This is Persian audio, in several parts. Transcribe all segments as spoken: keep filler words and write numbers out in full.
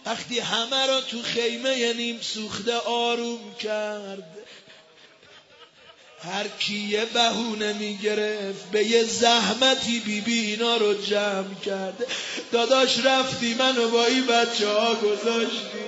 وقتی همه را تو خیمه نیم سوخته آروم کرد، هر کی یه بهونه میگرفت به یه زحمتی بی بی اینا رو جمع کرد. داداش رفتی منو با این بچه ها گذاشتی،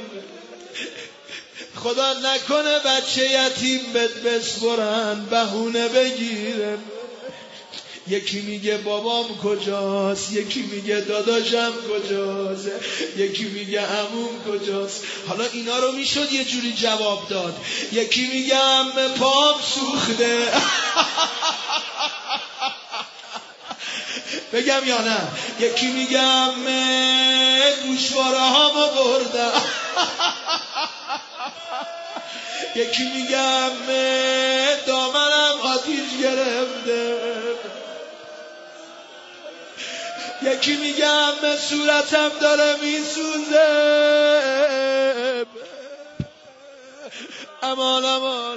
خدا نکنه بچه یتیم بد بسپرن بهونه بگیره. یکی میگه بابام کجاست، یکی میگه داداشم کجاست، یکی میگه عموم کجاست. حالا اینا رو میشد یه جوری جواب داد. یکی میگه عمه پام سوخته بگم یا نه؟ یکی میگه عمه گوشواره هامو بردم یکی میگه عمه دامنم آتیش گرفته، یکی میگه عمه صورتم داره میسوزه. امان امان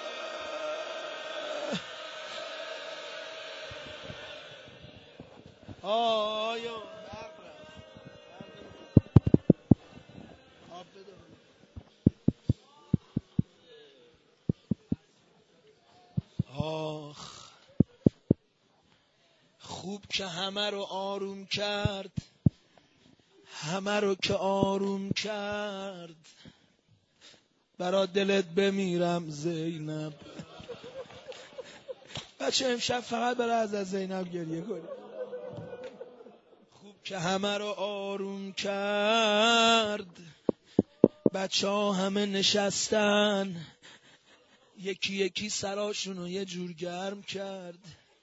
آیا آخ خوب که همه رو آروم کرد، همه رو که آروم کرد. برا دلت بمیرم زینب. بچه امشب فقط برای از از زینب گریه کنی. خوب که همه رو آروم کرد، بچه ها همه نشستن، یکی یکی سراشون رو یه جور گرم کرد.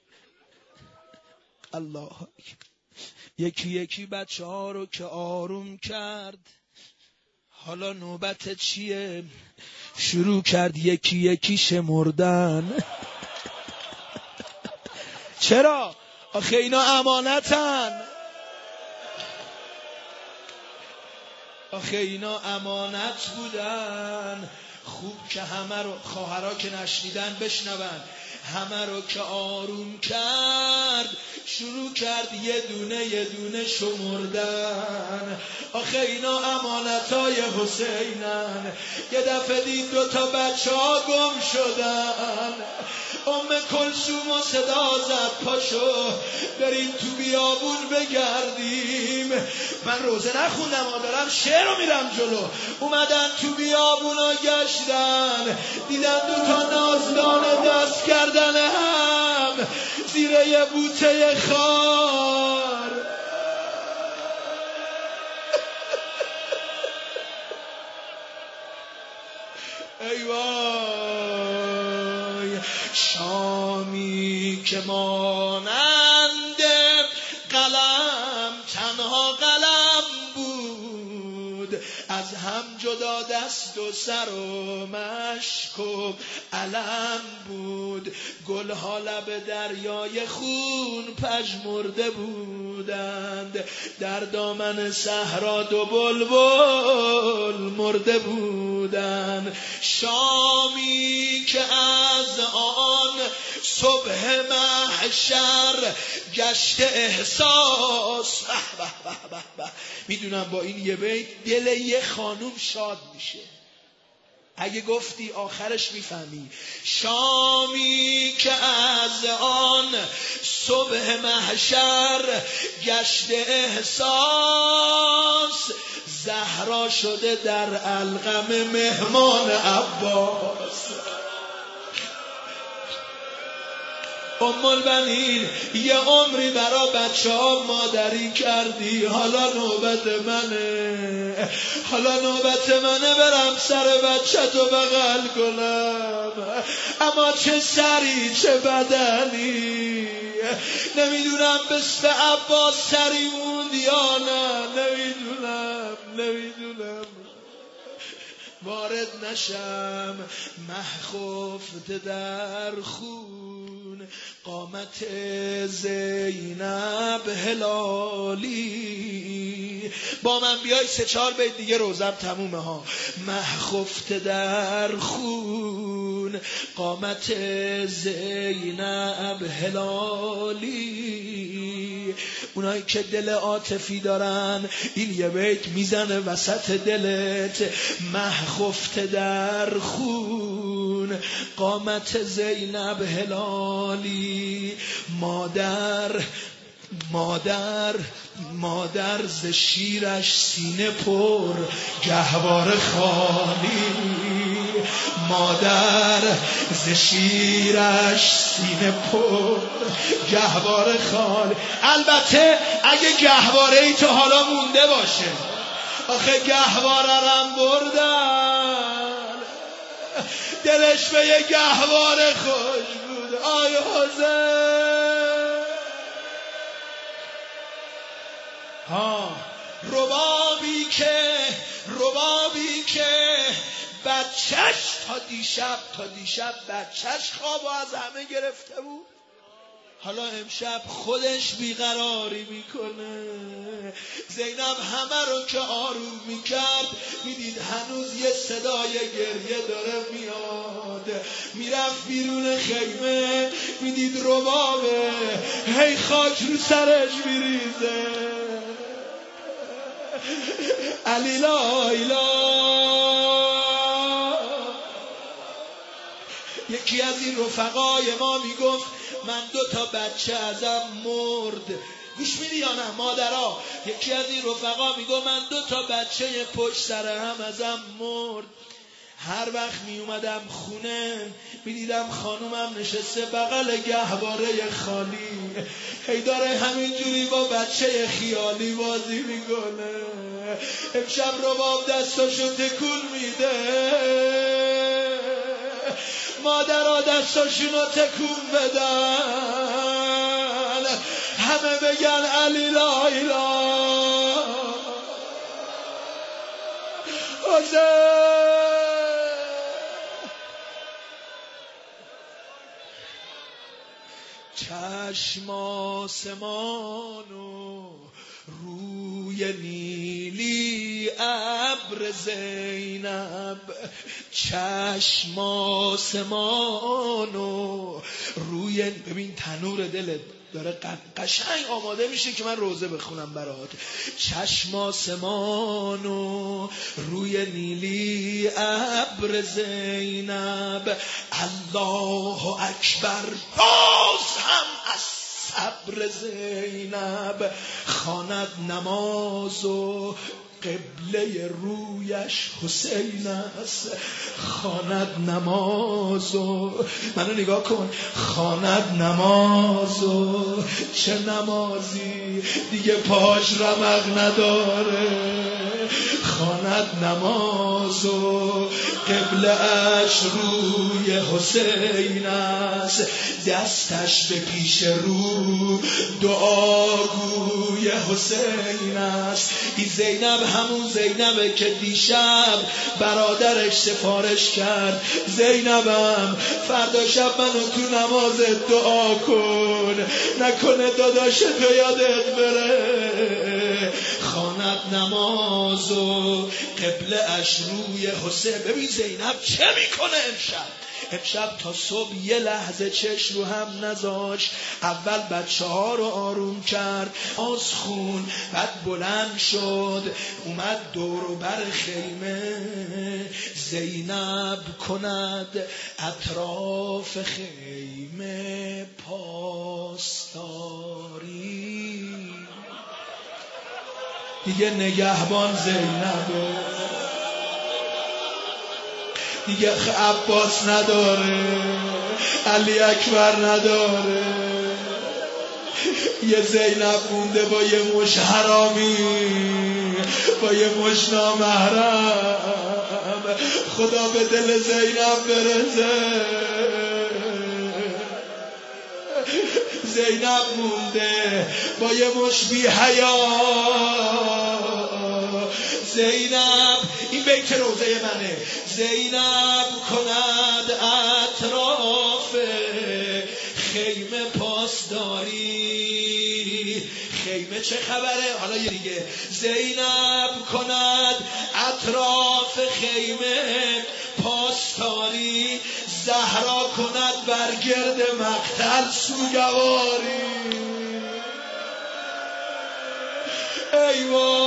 الله یکی یکی بچه ها رو که آروم کرد. حالا نوبت چیه؟ شروع کرد یکی یکی شمردن. چرا؟ آخه اینا امانتن، آخه اینا امانت بودن. خوب که همه رو، خواهرها که نشنیدن بشنون، همه رو که آروم کرد، شروع کرد یه دونه یه دونه شمردن. آخه اینا امانتای حسینن. یه دفعه دید دو تا بچه ها گم شدن. ام کلثوم و صدا زد پاشو بریم تو بیابون بگردیم. من روزه نخوندم و دارم شعر رو میرم جلو. اومدن تو بیابون و گشتن، دیدن دو تا نازدان دست کردن هم زیر یه بوته خار. ای وای شامی که مانند قلم تنها قلم بود، از هم جدا دست و سر و مشک و علم بود. گلها لب دریای خون پژمرده بودند، در دامن صحرا دو بلبل مرده بودند. شامی که از آن صبح محشر گشت احساس. به به به به. میدونم با این یه بیت دل یه خانوم شاد میشه. اگه گفتی آخرش میفهمی. شامی که از آن صبح محشر گشت احساس، زهرا شده در القم مهمان عباس. ام البنین یه عمری برا بچه ها مادری کردی، حالا نوبت منه، حالا نوبت منه برم سر بچه تو بغل کنم. اما چه سری چه بدنی، نمیدونم بست عباس سری موند یا نه، نمیدونم نمیدونم وارد نشم. محخفت در خون قامت زینب هلالی. با من بیای سه چهار بیت دیگه روزم تمومه ها. محخفت در خون قامت زینب هلالی، اونایی که دل عاطفی دارن این یه بیت میزنه وسط دلت. مه خفته در خون قامت زینب هلالی، مادر مادر مادر ز شیرش سینه پر گهواره خالی، مادر ز شیرش سینه پر گهواره خالی. البته اگه گهواره ای تو حالا مونده باشه، آخه گهواره رم بردن دلش به یه گهواره خوش بود. آی حسین ها، ربابی که ربابی که بچهش تا دیشب تا دیشب بچهش خوابو از همه گرفته بود، حالا امشب خودش بیقراری میکنه. زینب همه رو که آروم میکرد میدید هنوز یه صدای گریه داره میاد. میرفت بیرون خیمه میدید ربابه هی خاک رو سرش میریزه. علی لایلا. یکی از این رفقای ما میگفت من دو تا بچه ازم مرد. گوش میدی یا نه مادرها؟ یکی از این رفقا میگفت من دو تا بچه پشت سر هم ازم مرد. هر وقت می اومدم خونه می دیدم خانومم نشسته بغل گهواره خالی، هی داره همینجوری با بچه خیالی بازی میکنه. امشب رباب دستاشو تکون میده، مادرها دستاشونو تکون بدن، همه بگن علی لایلا. حسین چشم آسمانو روی نیلی ابر زینب، چشم آسمانو روی، ببین تنور دلت داره قشنگ آماده میشه که من روزه بخونم برات. چشم آسمانو روی نیلی ابر زینب، الله اکبر باز هم از صبر زینب، خواند نمازو قبله رویش حسین است، خواند نمازو، منو نگاه کن، خواند نمازو، چه نمازی دیگه پاش رمق نداره، خواند نمازو قبله اش روی حسین است، دستش به پیش رو دعاگوی حسین است. این زینب همون زینبه که دیشب برادرش سفارش کرد، زینبم فردا شب منو تو نمازت دعا کن، نکنه داداش تو یادت بره، خواند نمازو قبله اش روی حسین. ببین زینب چه میکنه امشب، امشب تا صبح یه لحظه چشم رو هم نذاش. اول بچه ها رو آروم کرد، آز خون، بعد بلند شد اومد دور و بر خیمه. زینب کند اطراف خیمه پاسداری، دیگه نگهبان زینبه، دیگه عباس نداره، علی اکبر نداره، یه زینب مونده با یه مش حرامی، با یه مش نامحرم. خدا به دل زینب برسه. زینب مونده با یه مش بی حیا. زینب، این بیت روزه منه، زینب کند اطراف خیمه پاسداری. خیمه چه خبره؟ حالا یه دیگه، زینب کند اطراف خیمه پاسداری، زهرا کند بر گرد مقتل سوگواری. ای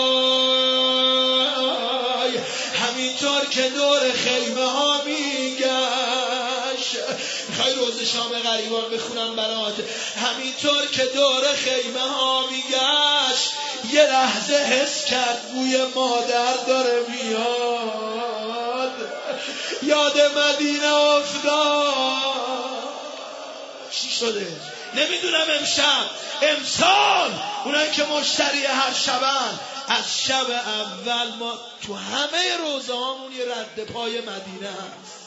وای همینطور که دور خیمه ها میگشت. میخوای روز شام غریبان بخونم برات؟ همینطور که دور خیمه ها میگشت یه لحظه حس کرد بوی مادر داره میاد، یاد مدینه افتاد. چی شده؟ نمیدونم. امشب امسال اونایی که مشتری هر شبن، از شب اول ما تو همه روزه هامون یه رد پای مدینه هست.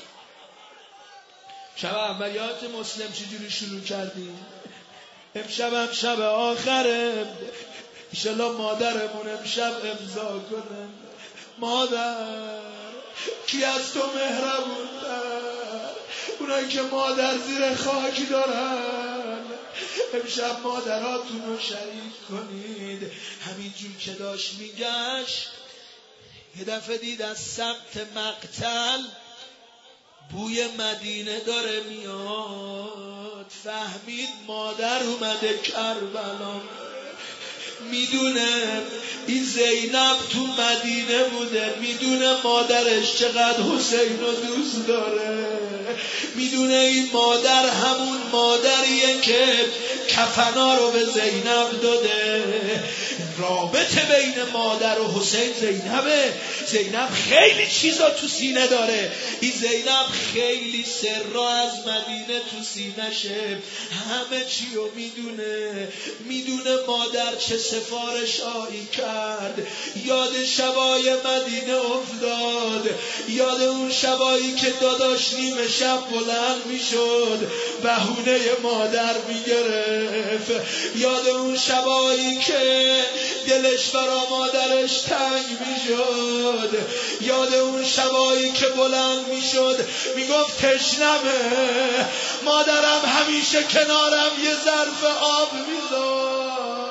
شب اول یادت مسلم چجوری شروع کردیم؟ امشب هم شب آخره، انشالله مادرمون امشب امضا کنه. مادر کی از تو مهربون‌تر؟ اونایی که مادر زیر خاک دارن، امشب مادراتون رو شریک کنید. همینجور که داشت میگشت یه دفعه دید از سمت مقتل بوی مدینه داره میاد. فهمید مادر اومده کربلا. میدونه این زینب تو مدینه بوده، میدونه مادرش چقدر حسین رو دوست داره، میدونه این مادر همون مادریه که کفنا رو به زینب داده. رابطه بین مادر و حسین زینبه. زینب خیلی چیزا تو سینه داره. این زینب خیلی سرا از مدینه تو سینشه، همه چی رو میدونه. میدونه مادر چه سفارشایی کرد. یاد شبای مدینه افتاد، یاد اون شبایی که داداش نیمه شب بلند میشد بهونه مادر میگرفت، یاد اون شبایی که دلش برا مادرش تنگ میشد، یاد اون شبایی که بلند میشد میگفت تشنمه، مادرم همیشه کنارم یه ظرف آب میذاشت.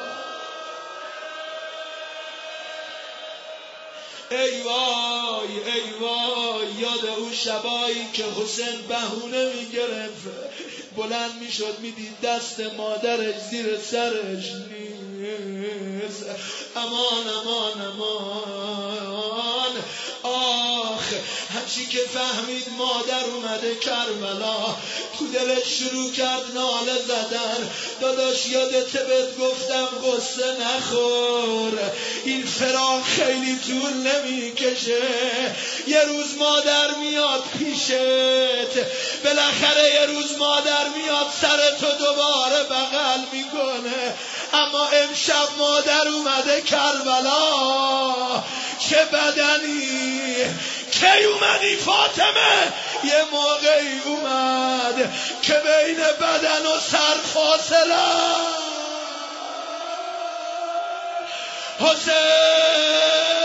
ای وای ای وای یاد اون شبایی که حسین بهونه میگرفت، بلند میشد میدید دست مادرش زیر سرش نیست. امان امان امان. آخ هرچی که فهمید مادر اومده کربلا، تو دلش شروع کرد ناله زدن. داداش یادت بهت گفتم قصه نخور، این فراق خیلی طول نمیکشه، یه روز مادر میاد پیشت، بالاخره یه روز مادر میاد سرتو دوباره بغل میکنه. اما امشب مادر اومده کربلا، چه بدنی. کی اومدی فاطمه؟ یه موقعی اومد که بین بدن و سر فاصله. حسین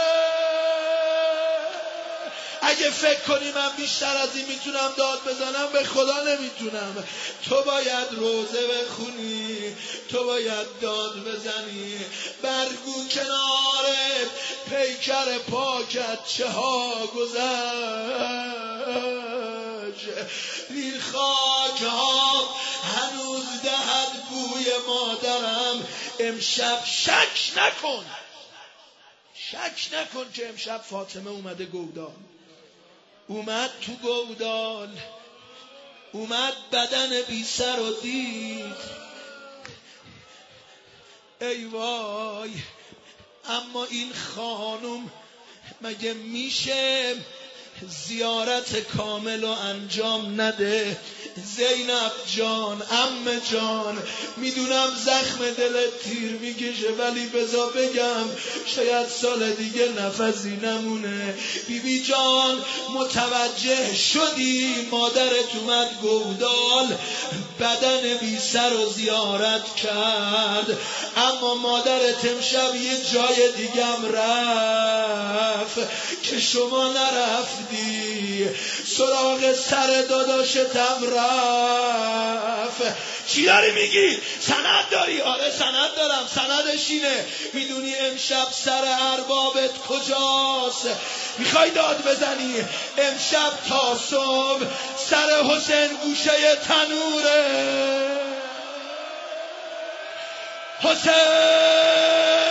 اگه فکر کنی من بیشتر از این میتونم داد بزنم، به خدا نمیتونم. تو باید روزه بخونی، تو باید داد بزنی. برگو کنار پیکر پاکت چه ها گذشت، این خاک ها هنوز دهد بوی مادرم. امشب شک نکن، شک نکن که امشب فاطمه اومده گودال، اومد تو گودال، اومد بدن بی سر و دید. ای وای. اما این خانم مگه میشه زیارت کامل و انجام نده؟ زینب جان، عمه جان، میدونم زخم دلت تیر میکشه، ولی بذار بگم شاید سال دیگه نفسی نمونه. بی بی جان متوجه شدی مادرت اومد گودال، بدن بی سر و زیارت کرد، اما مادرت امشب یه جای دیگم رفت که شما نرفتی، سراغ سر داداشتم رفت. چی داری میگی؟ سند داری؟ آره سند دارم. سندش اینه، میدونی امشب سر اربابت کجاست؟ میخوای داد بزنی؟ امشب تا صبح سر حسین گوشه تنوره. حسین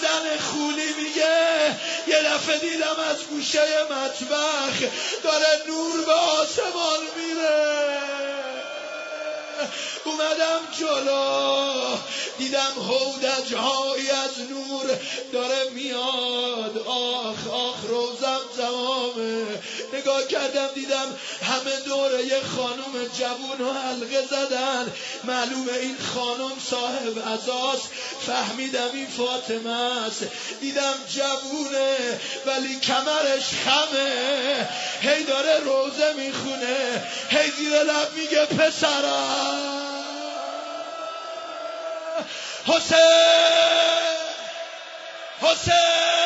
زن خولی میگه یه دفعه دیدم از گوشه مطبخ داره نور به آسمان میره. اومدم جلو دیدم هودج‌هایی از نور داره میاد. آخ آخ روزم تمامه. نگاه کردم دیدم همه دوره یه خانم جوون و حلقه زدن. معلومه این خانم صاحب عزاست. فهمیدم این فاطمه است. دیدم جوونه ولی کمرش خمه. هی داره روزه میخونه، هی زیر لب میگه پسرم حسین حسین